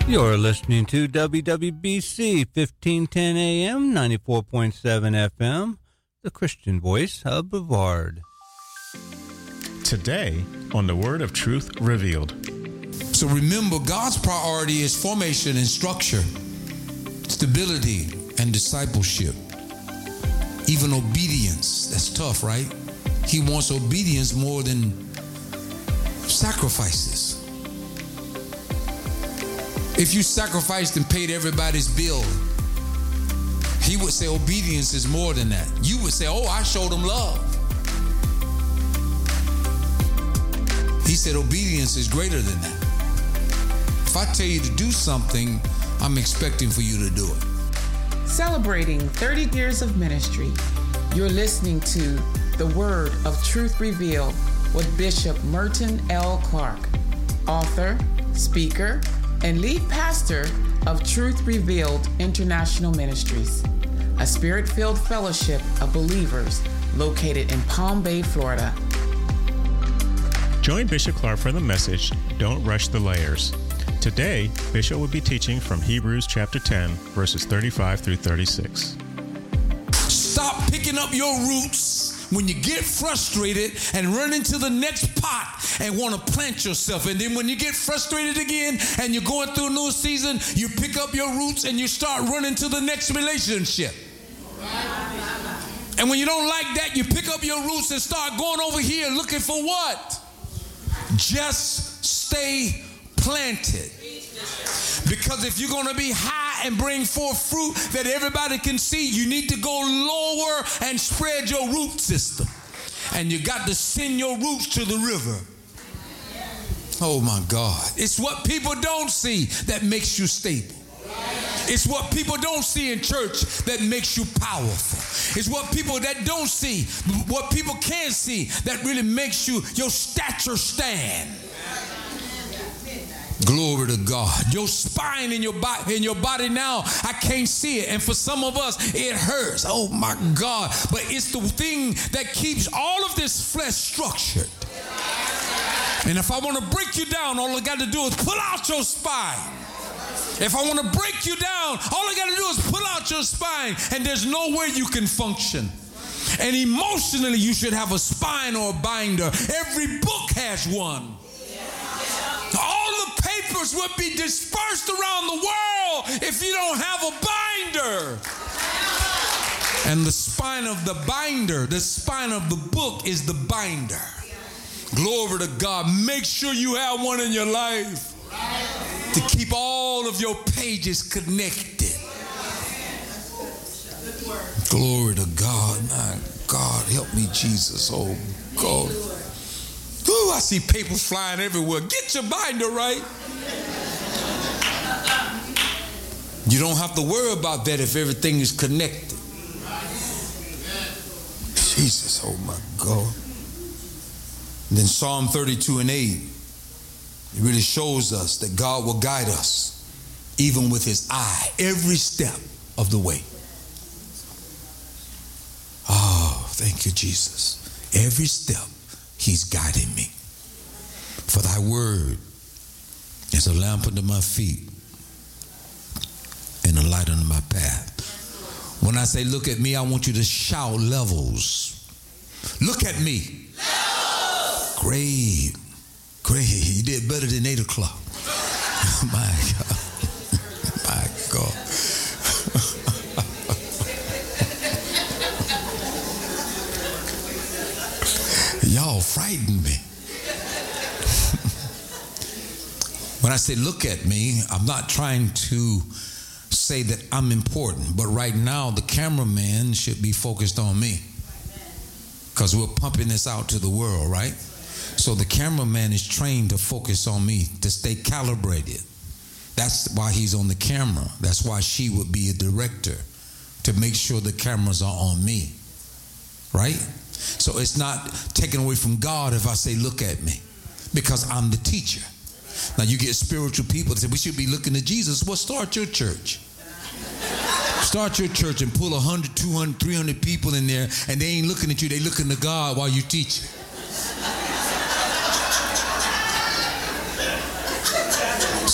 You're listening to WWBC 1510 AM, 94.7 FM, the Christian voice of Brevard. Today on the Word of Truth Revealed. So remember, God's priority is formation and structure, stability and discipleship, even obedience. That's tough, right? He wants obedience more than sacrifices. If you sacrificed and paid everybody's bill, he would say obedience is more than that. You would say, oh, I showed them love. He said obedience is greater than that. If I tell you to do something, I'm expecting for you to do it. Celebrating 30 years of ministry, you're listening to The Word of Truth Revealed with Bishop Merton L. Clark, author, speaker, and lead pastor of Truth Revealed International Ministries, a spirit-filled fellowship of believers located in Palm Bay, Florida. Join Bishop Clark for the message, Don't Rush the Layers. Today, Bishop will be teaching from Hebrews chapter 10, verses 35 through 36. Stop picking up your roots when you get frustrated and run into the next pot and want to plant yourself. And then when you get frustrated again and you're going through a new season, you pick up your roots and you start running to the next relationship. And when you don't like that, you pick up your roots and start going over here looking for what? Just stay planted. Because if you're going to be high and bring forth fruit that everybody can see, you need to go lower and spread your root system. And you got to send your roots to the river. Oh my God. It's what people don't see that makes you stable. It's what people don't see in church that makes you powerful. It's what people that don't see, what people can't see that really makes your stature stand. Glory to God. Your spine in your body now, I can't see it. And for some of us, it hurts. Oh my God. But it's the thing that keeps all of this flesh structured. And if I want to break you down, all I got to do is pull out your spine. If I want to break you down, all I got to do is pull out your spine, and there's no way you can function. And emotionally, you should have a spine or a binder. Every book has one. All the papers would be dispersed around the world if you don't have a binder. And the spine of the binder, the spine of the book is the binder. Glory to God. Make sure you have one in your life to keep all of your pages connected. Glory to God. My God, help me, Jesus. Oh, God. Ooh, I see papers flying everywhere. Get your binder right. You don't have to worry about that if everything is connected. Jesus, oh my God. And then Psalm 32 and 8, it really shows us that God will guide us even with his eye every step of the way. Oh, thank you, Jesus. Every step he's guiding me. For thy word is a lamp unto my feet and a light unto my path. When I say look at me, I want you to shout levels. Look at me. Levels. Great. You did better than 8 o'clock. My God. My God. Y'all frightened me. When I say look at me, I'm not trying to say that I'm important, but right now the cameraman should be focused on me because we're pumping this out to the world, right? So the cameraman is trained to focus on me, to stay calibrated. That's why he's on the camera. That's why she would be a director, to make sure the cameras are on me, right? So it's not taken away from God if I say look at me, because I'm the teacher. Now you get spiritual people that say we should be looking to Jesus. Well, start your church. Start your church and pull 100, 200, 300 people in there, and they ain't looking at you, they looking to God while you teach.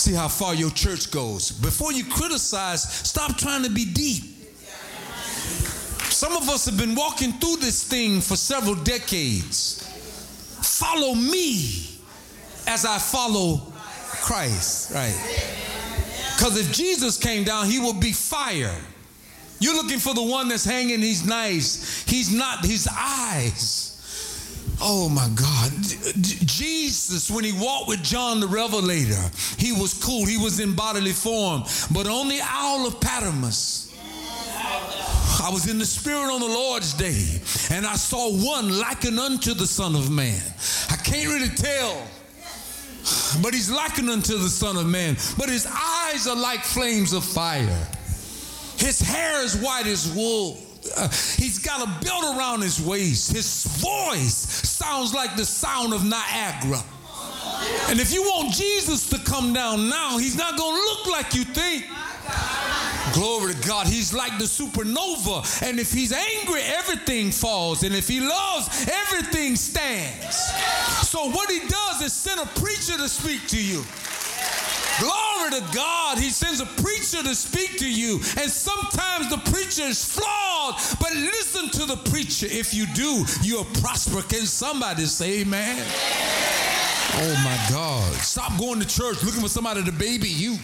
See how far your church goes. Before you criticize, stop trying to be deep. Some of us have been walking through this thing for several decades. Follow me as I follow Christ, right? Because if Jesus came down, he would be fire. You're looking for the one that's hanging, he's nice. He's not, his eyes. Oh my God. Jesus, when he walked with John the Revelator, he was cool. He was in bodily form. But on the Isle of Patmos, I was in the Spirit on the Lord's day, and I saw one likened unto the Son of Man. I can't really tell, but he's likened unto the Son of Man. But his eyes are like flames of fire. His hair is white as wool. He's got a belt around his waist. His voice sounds like the sound of Niagara. And if you want Jesus to come down now, he's not going to look like you think. Glory to God. He's like the supernova. And if he's angry, everything falls. And if he loves, everything stands. So what he does is send a preacher to speak to you. Glory to God. He sends a preacher to speak to you. And sometimes the preacher is flawed, but listen to the preacher. If you do, you'll prosper. Can somebody say amen? Oh my God. Stop going to church looking for somebody to baby you.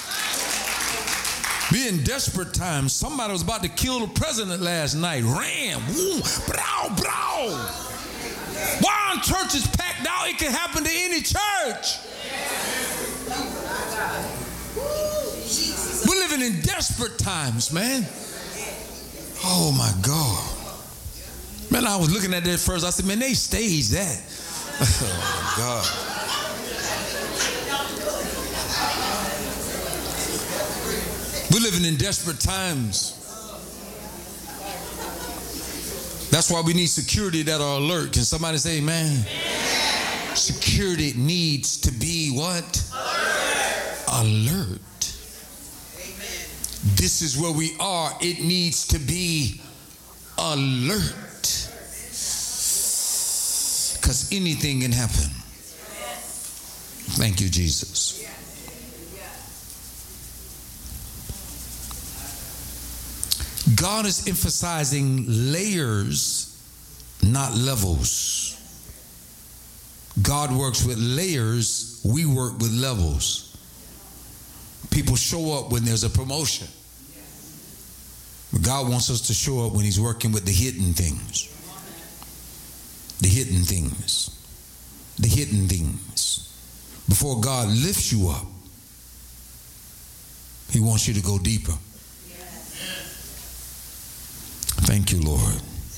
Be in desperate times. Somebody was about to kill the president last night. Ran. Woo, brow, brow. Why aren't churches packed out? It can happen to any church. We're living in desperate times, man. Oh my God. Man, I was looking at that first. I said, man, they staged that. Oh my God. We're living in desperate times. That's why we need security that are alert. Can somebody say amen? Security needs to be what? Alert. This is where we are. It needs to be alert. Because anything can happen. Thank you, Jesus. God is emphasizing layers, not levels. God works with layers. We work with levels. People show up when there's a promotion. But God wants us to show up when he's working with the hidden things. The hidden things. The hidden things. Before God lifts you up, he wants you to go deeper. Thank you, Lord.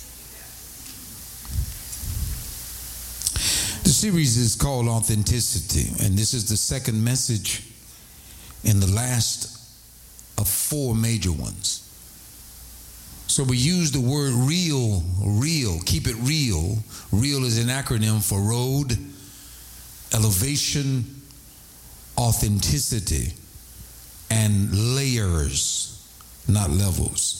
The series is called Authenticity, and this is the second message in the last of 4 major ones. So we use the word real, keep it real. Real is an acronym for road, elevation, authenticity, and layers, not levels.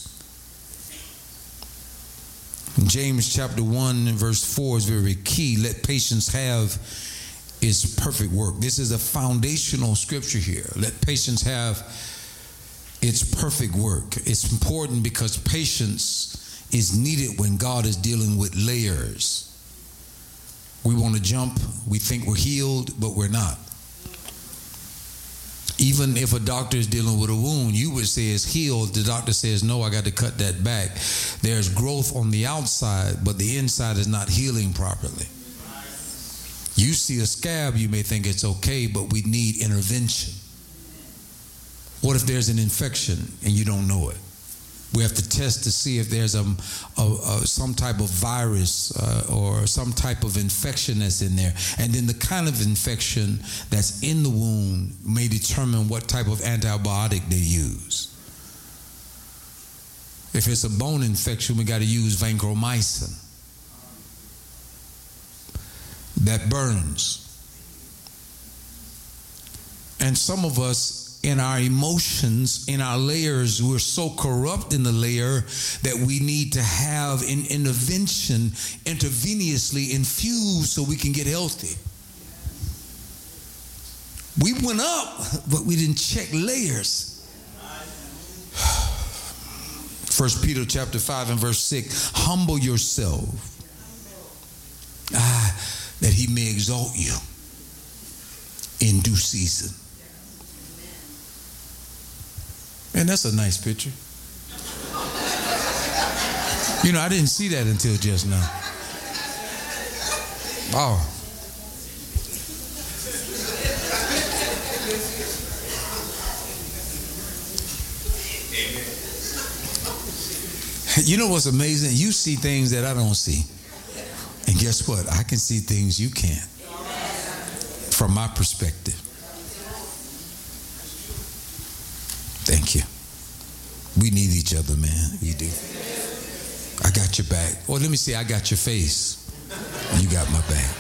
James chapter 1 verse 4 is very key. Let patience have its perfect work. This is a foundational scripture here. Let patience have its perfect work. It's important because patience is needed when God is dealing with layers. We want to jump. We think we're healed, but we're not. Even if a doctor is dealing with a wound, you would say it's healed. The doctor says, no, I got to cut that back. There's growth on the outside, but the inside is not healing properly. You see a scab, you may think it's okay, but we need intervention. What if there's an infection and you don't know it? We have to test to see if there's some type of virus or some type of infection that's in there. And then the kind of infection that's in the wound may determine what type of antibiotic they use. If it's a bone infection, we got to use vancomycin. That burns. And some of us, in our emotions, in our layers, we're so corrupt in the layer that we need to have an intervention intravenously infused so we can get healthy. We went up, but we didn't check layers. 1 Peter chapter 5 and verse 6. Humble yourself, that he may exalt you in due season. Man, that's a nice picture. You know, I didn't see that until just now. Oh. You know what's amazing? You see things that I don't see. And guess what? I can see things you can't. From my perspective. Thank you. We need each other, man. We do. I got your back. Or let me say, I got your face. You got my back.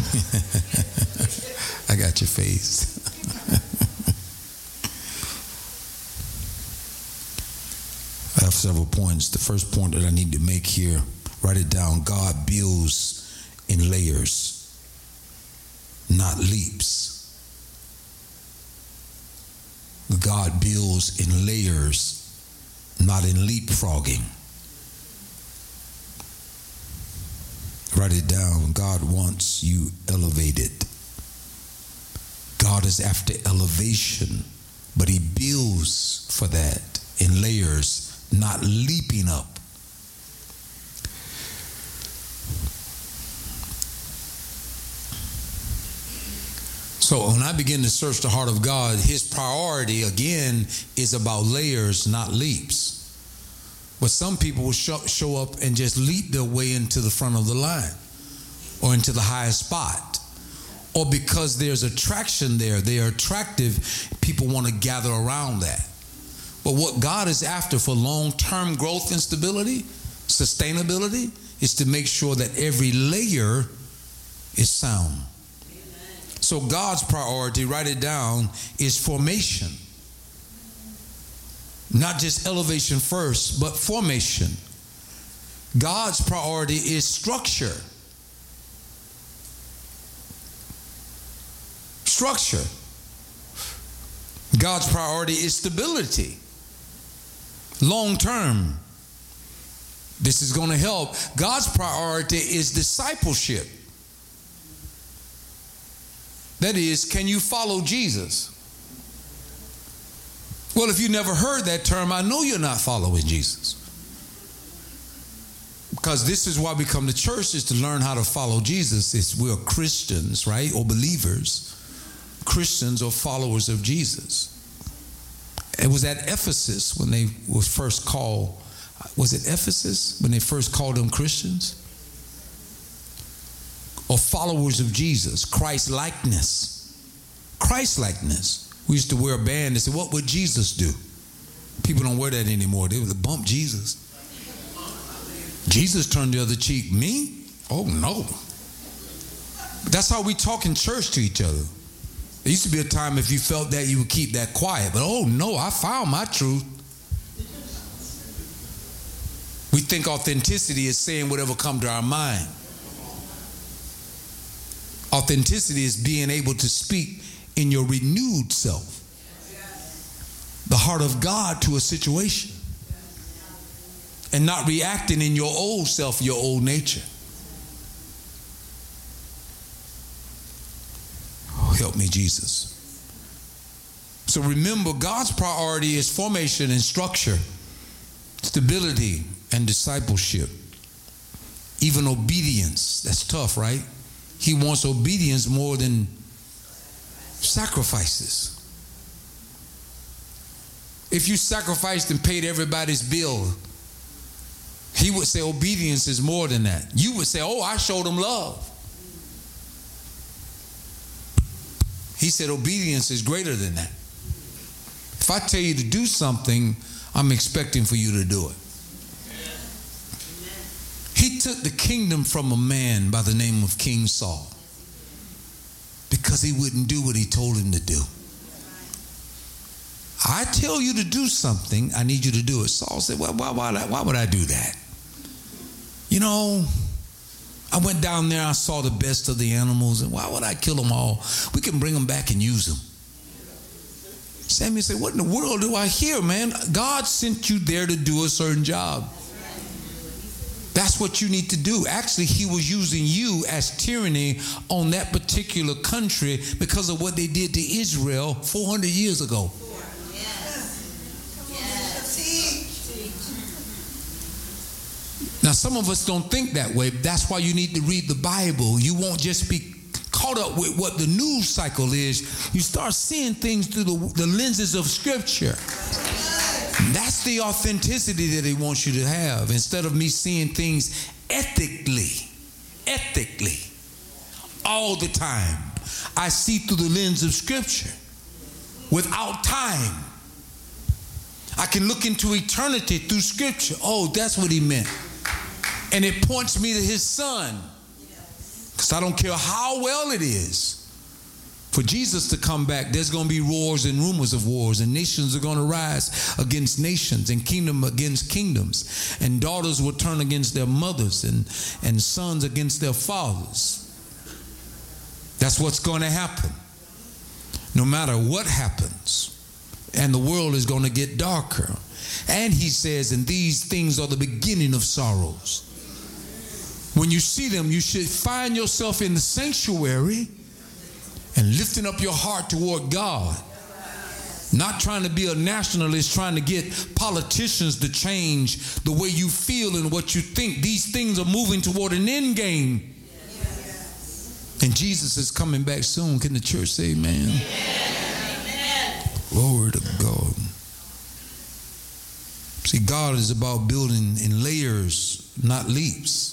I got your face. I have several points. The first point that I need to make here, write it down. God builds in layers, not leaps. God builds in layers, not in leapfrogging. Write it down. God wants you elevated. God is after elevation, but he builds for that in layers, not leaping up. So when I begin to search the heart of God, his priority, again, is about layers, not leaps. But some people will show up and just leap their way into the front of the line or into the highest spot. Or because there's attraction there, they are attractive, people want to gather around that. But what God is after for long-term growth and stability, sustainability, is to make sure that every layer is sound. So God's priority, write it down, is formation. Not just elevation first, but formation. God's priority is structure. Structure. God's priority is stability. Long term. This is going to help. God's priority is discipleship. That is, can you follow Jesus? Well, if you never heard that term, I know you're not following Jesus. Because this is why we come to church, is to learn how to follow Jesus. We're Christians, right? Or believers. Christians or followers of Jesus. It was at Ephesus when they was first called. Was it Ephesus when they first called them Christians? Or followers of Jesus. Christ-likeness. Christ-likeness. We used to wear a band and say, what would Jesus do? People don't wear that anymore. They would bump Jesus. Jesus turned the other cheek. Me? Oh, no. That's how we talk in church to each other. There used to be a time if you felt that, you would keep that quiet. But oh, no, I found my truth. We think authenticity is saying whatever comes to our mind. Authenticity is being able to speak in your renewed self. The heart of God to a situation. And not reacting in your old self, your old nature. Oh, help me, Jesus. So remember, God's priority is formation and structure, stability and discipleship. Even obedience. That's tough, right? He wants obedience more than sacrifices. If you sacrificed and paid everybody's bill, he would say obedience is more than that. You would say, oh, I showed them love. He said obedience is greater than that. If I tell you to do something, I'm expecting for you to do it. He took the kingdom from a man by the name of King Saul because he wouldn't do what he told him to do. I tell you to do something, I need you to do it. Saul said, well, why would I do that? You know, I went down there, I saw the best of the animals, and why would I kill them all? We can bring them back and use them. Samuel said, what in the world do I hear, man? God sent you there to do a certain job. That's what you need to do. Actually, he was using you as tyranny on that particular country because of what they did to Israel 400 years ago. Now, some of us don't think that way. That's why you need to read the Bible. You won't just be caught up with what the news cycle is. You start seeing things through the lenses of Scripture. That's the authenticity that he wants you to have. Instead of me seeing things ethically, all the time, I see through the lens of Scripture without time. I can look into eternity through Scripture. Oh, that's what he meant. And it points me to his son. Because I don't care how well it is. For Jesus to come back, there's going to be wars and rumors of wars, and nations are going to rise against nations, and kingdom against kingdoms, and daughters will turn against their mothers, and sons against their fathers. That's what's going to happen. No matter what happens, and the world is going to get darker. And he says, and these things are the beginning of sorrows. When you see them, you should find yourself in the sanctuary and lifting up your heart toward God. Not trying to be a nationalist, trying to get politicians to change the way you feel and what you think. These things are moving toward an end game. And Jesus is coming back soon. Can the church say amen? Amen. Glory to God. See, God is about building in layers, not leaps.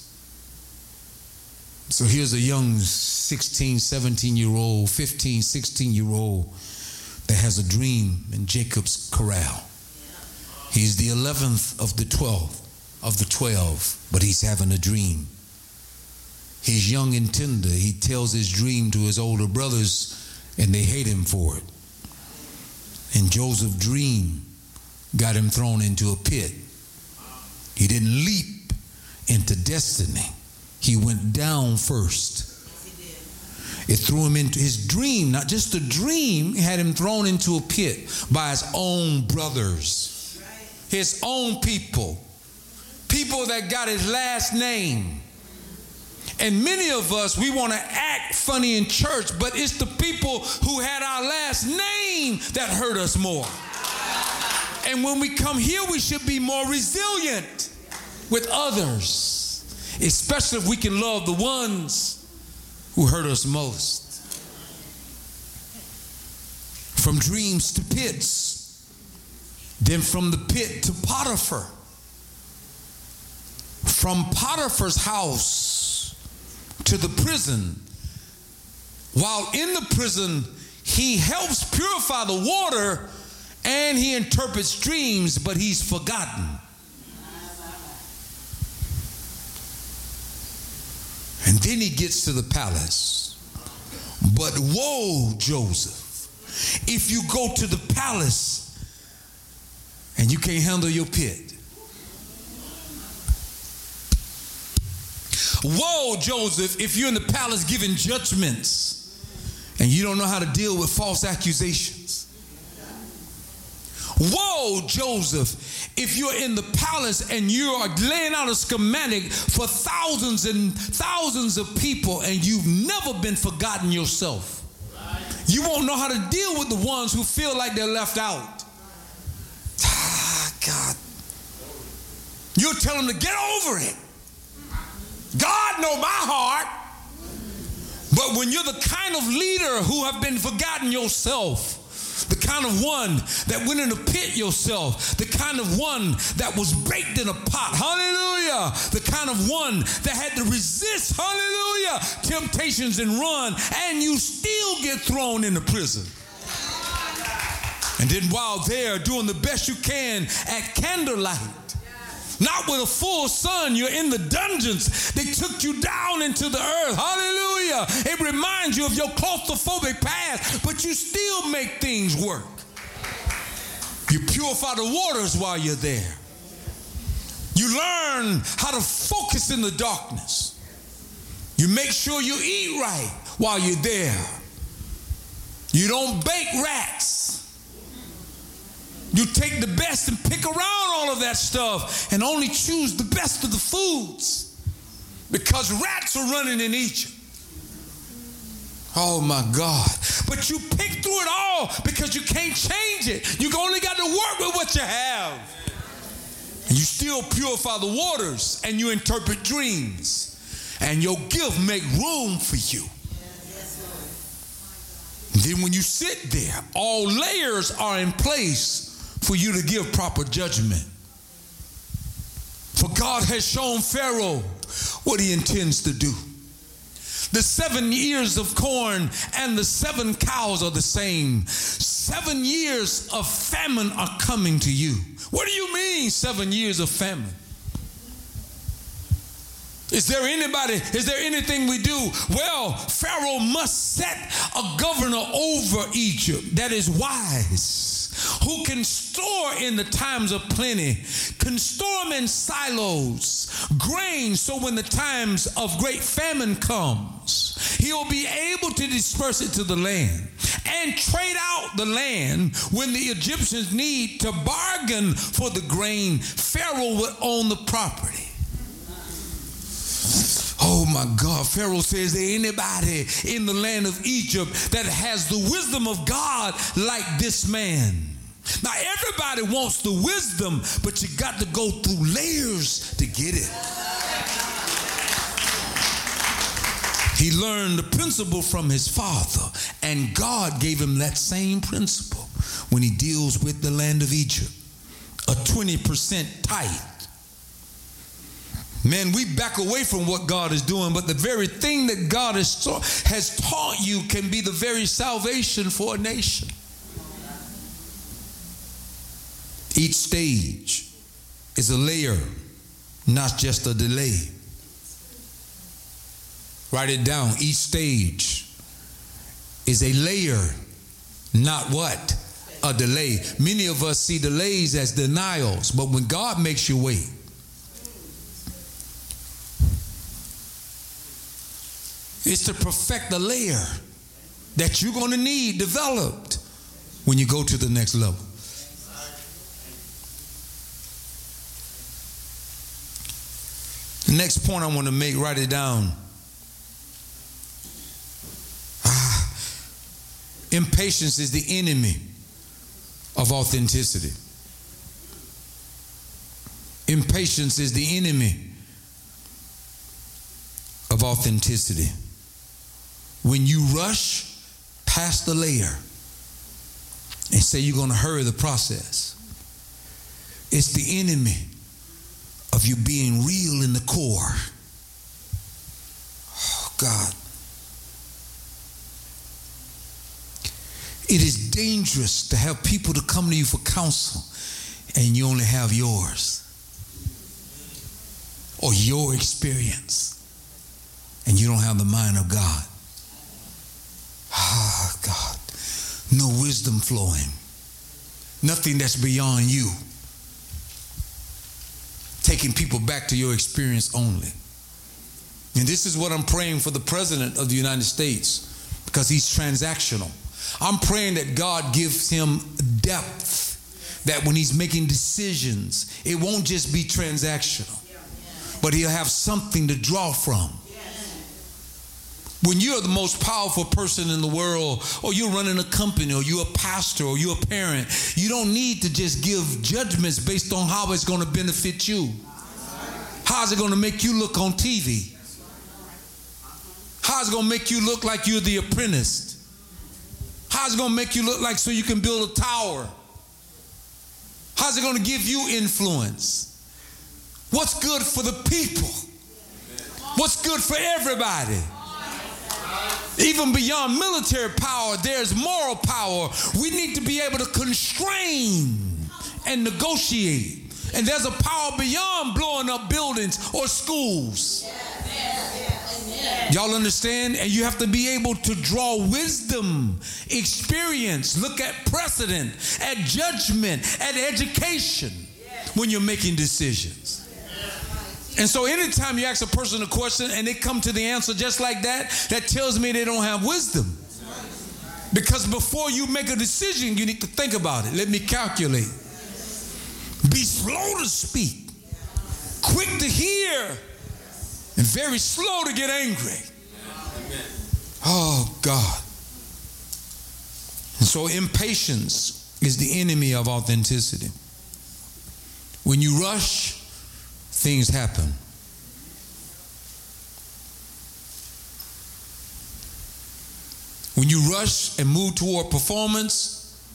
So here's a young 16, 17-year-old, 15, 16-year-old that has a dream in Jacob's corral. He's the 11th of the 12, but he's having a dream. He's young and tender. He tells his dream to his older brothers, and they hate him for it. And Joseph's dream got him thrown into a pit. He didn't leap into destiny. He went down first. It threw him into his dream, not just a dream, had him thrown into a pit by his own brothers, his own people that got his last name. And many of us, we want to act funny in church, but it's the people who had our last name that hurt us more. And when we come here, we should be more resilient with others. Especially if we can love the ones who hurt us most. From dreams to pits. Then from the pit to Potiphar. From Potiphar's house to the prison. While in the prison, he helps purify the water and he interprets dreams, but he's forgotten. And then he gets to the palace. But woe, Joseph, if you go to the palace and you can't handle your pit. Woe, Joseph, if you're in the palace giving judgments and you don't know how to deal with false accusations. Woe, Joseph, if you're in the palace and you are laying out a schematic for thousands and thousands of people and you've never been forgotten yourself. You won't know how to deal with the ones who feel like they're left out. God. You'll tell them to get over it. God knows my heart. But when you're the kind of leader who have been forgotten yourself, the kind of one that went in a pit yourself, the kind of one that was baked in a pot, hallelujah, the kind of one that had to resist, hallelujah, temptations and run, and you still get thrown into prison. And then while there, doing the best you can at candlelight, not with a full sun, you're in the dungeons. They took you down into the earth. Hallelujah. It reminds you of your claustrophobic past, but you still make things work. You purify the waters while you're there. You learn how to focus in the darkness. You make sure you eat right while you're there. You don't bake rats. You take the best and pick around all of that stuff and only choose the best of the foods because rats are running in Egypt. Oh my God. But you pick through it all because you can't change it. You only got to work with what you have. And you still purify the waters and you interpret dreams. And your gift make room for you. Then when you sit there, all layers are in place for you to give proper judgment. For God has shown Pharaoh what he intends to do. The 7 years of corn and the 7 cows are the same. 7 years of famine are coming to you. What do you mean 7 years of famine? Is there anything we do? Well, Pharaoh must set a governor over Egypt that is wise, who can store in the times of plenty, can store them in silos, grain, so when the times of great famine comes, he'll be able to disperse it to the land and trade out the land. When the Egyptians need to bargain for the grain, Pharaoh would own the property. Oh my God, Pharaoh says, there anybody in the land of Egypt that has the wisdom of God like this man? Now everybody wants the wisdom, but you got to go through layers to get it. He learned the principle from his father, and God gave him that same principle when he deals with the land of Egypt. A 20% tithe. Man, we back away from what God is doing, but the very thing that God has taught you can be the very salvation for a nation. Each stage is a layer, not just a delay. Write it down. Each stage is a layer, not what? A delay. Many of us see delays as denials, but when God makes you wait, it's to perfect the layer that you're going to need developed when you go to the next level. The next point I want to make, write it down. Impatience is the enemy of authenticity. Impatience is the enemy of authenticity. When you rush past the layer and say you're going to hurry the process, it's the enemy of you being real in the core. Oh, God. It is dangerous to have people to come to you for counsel and you only have yours or your experience and you don't have the mind of God. Ah, God. No wisdom flowing. Nothing that's beyond you. Taking people back to your experience only. And this is what I'm praying for the President of the United States, because he's transactional. I'm praying that God gives him depth, that when he's making decisions, it won't just be transactional, but he'll have something to draw from. When you're the most powerful person in the world, or you're running a company, or you're a pastor, or you're a parent, you don't need to just give judgments based on how it's going to benefit you. How's it going to make you look on TV? How's it going to make you look like you're the apprentice? How's it going to make you look like so you can build a tower? How's it going to give you influence? What's good for the people? What's good for everybody? Even beyond military power, there's moral power. We need to be able to constrain and negotiate. And there's a power beyond blowing up buildings or schools. Y'all understand? And you have to be able to draw wisdom, experience, look at precedent, at judgment, at education when you're making decisions. And so anytime you ask a person a question and they come to the answer just like that, that tells me they don't have wisdom. Because before you make a decision, you need to think about it. Let me calculate. Be slow to speak, quick to hear, and very slow to get angry. Oh, God. And so impatience is the enemy of authenticity. When you rush, things happen. When you rush and move toward performance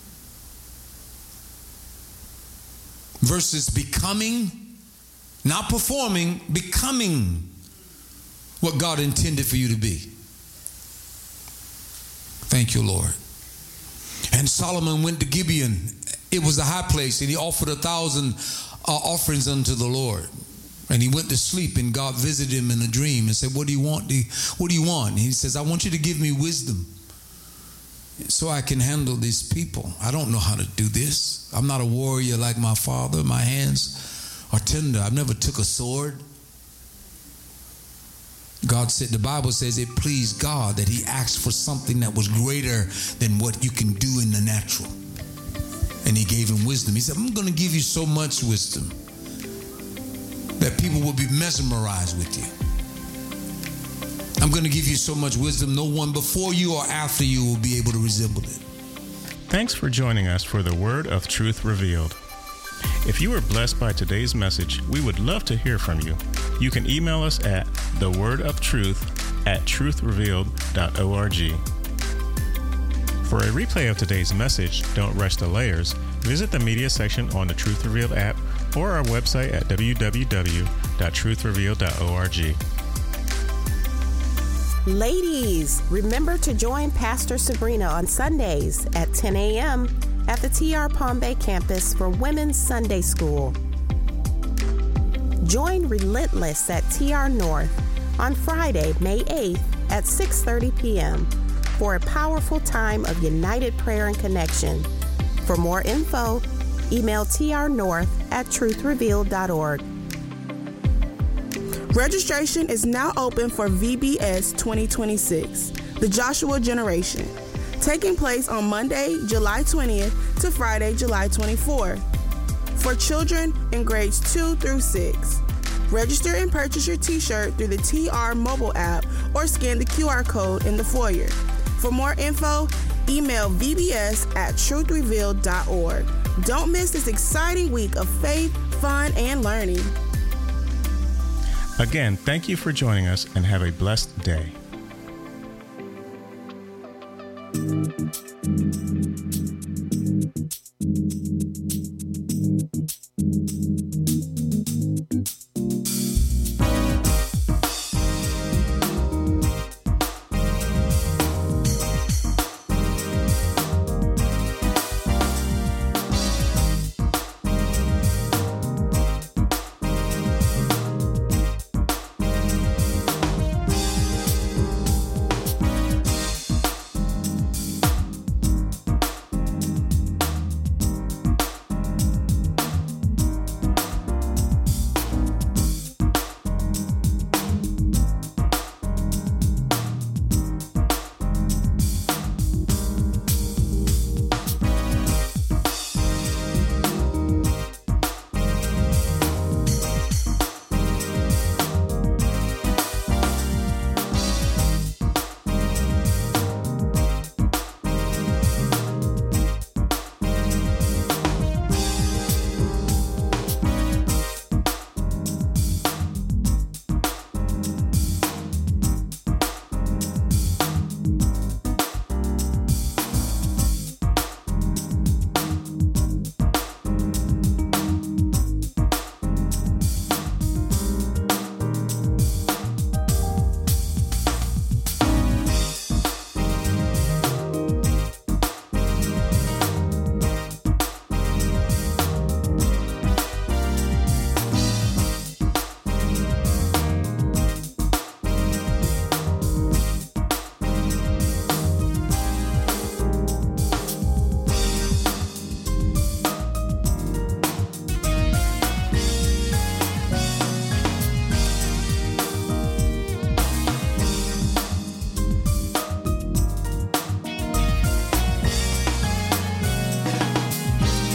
versus becoming, not performing, becoming what God intended for you to be. Thank you, Lord. And Solomon went to Gibeon. It was a high place, and he offered 1,000 offerings unto the Lord. And he went to sleep, and God visited him in a dream and said, what do you want? What do you want? And he says, I want you to give me wisdom so I can handle these people. I don't know how to do this. I'm not a warrior like my father. My hands are tender. I've never took a sword. God said, the Bible says it pleased God that he asked for something that was greater than what you can do in the natural. And he gave him wisdom. He said, I'm going to give you so much wisdom that people will be mesmerized with you. I'm going to give you so much wisdom, no one before you or after you will be able to resemble it. Thanks for joining us for the Word of Truth Revealed. If you were blessed by today's message, we would love to hear from you. You can email us at thewordoftruth@truthrevealed.org. For a replay of today's message, Don't Rush the Layers, visit the media section on the Truth Revealed app or our website at www.truthrevealed.org. Ladies, remember to join Pastor Sabrina on Sundays at 10 a.m. at the TR Palm Bay campus for Women's Sunday School. Join Relentless at TR North on Friday, May 8th at 6:30 p.m. for a powerful time of united prayer and connection. For more info, email trnorth@truthrevealed.org. Registration is now open for VBS 2026, the Joshua Generation, taking place on Monday, July 20th to Friday, July 24th, for children in grades 2 through 6. Register and purchase your t-shirt through the TR mobile app or scan the QR code in the foyer. For more info, email vbs@truthrevealed.org. Don't miss this exciting week of faith, fun, and learning. Again, thank you for joining us and have a blessed day.